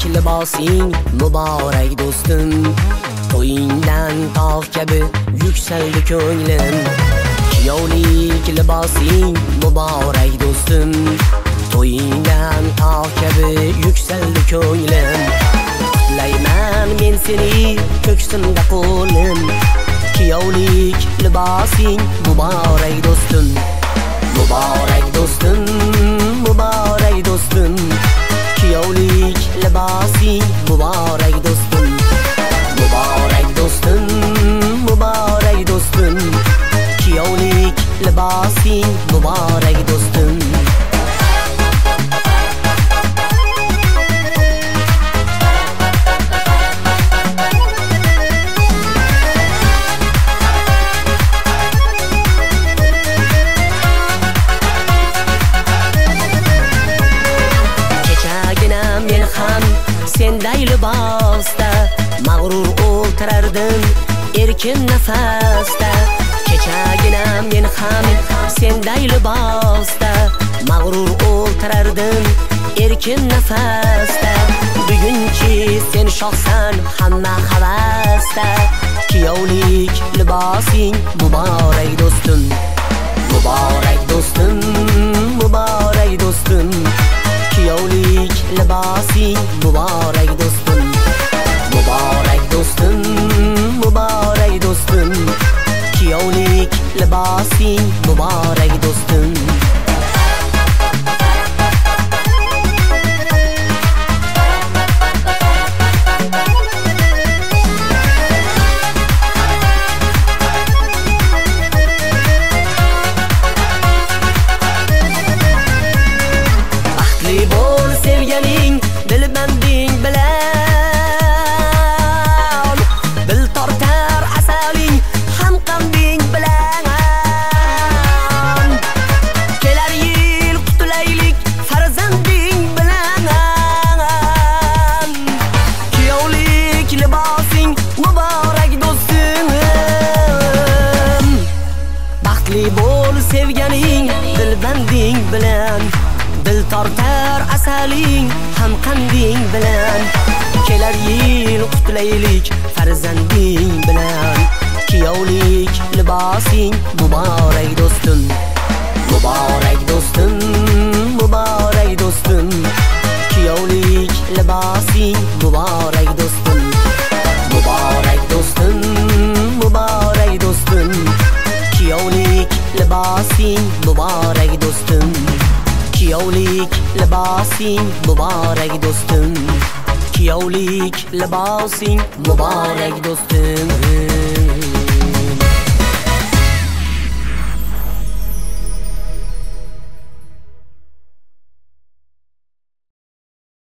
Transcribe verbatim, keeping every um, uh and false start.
libosing muborak do'stim, to'yingdan tog' kabi yuksaldi ko'nglim. Kuyovlik libosing muborak do'stim, to'yingdan tog' kabi yuksaldi ko'nglim. Qutlayman men seni ko'ksimda qo'lim, kuyovlik libosing muborak do'stim, muborak do'stim, muborak do'stim, kuyovlik libosing muborak do'stim, muborak do'stim, muborak do'stim, kuyovlik libosing muborak do'stim. Senday libosda mag'rur o'ltirardim erkin nafasda. Kechagina men ham senday libosda mag'rur o'ltirardim erkin nafasda. Bugunchi sen shohsan hamma havasda, kuyovlik libosing muborak do'stim, muborak do'stim, muborak do'stim, kuyovlik libosing muborak do'stim, muborak do'stim, muborak do'stim, kuyovlik libosing muborak do'stim. Dilbanding bilan dil tortar asaling ham qanding bilan. Kelar yil qutulaylik farzanding bilan. Kuyovlik libosing muborak do'stim, baxtli bo'l sevganing dilbanding bilan. Dil tortar asaling ham qanding bilan. Kelar yil qutulaylik farzanding bilan. Kuyovlik libosing muborak do'stim, muborak do'stim, muborak do'stim, kuyovlik libosing muborak do'stim, muborak do'stim, muborak do'stim, kuyovlik libosing muborak do'stim, kuyovlik libosing muborak do'stim, kuyovlik libosing muborak do'stim.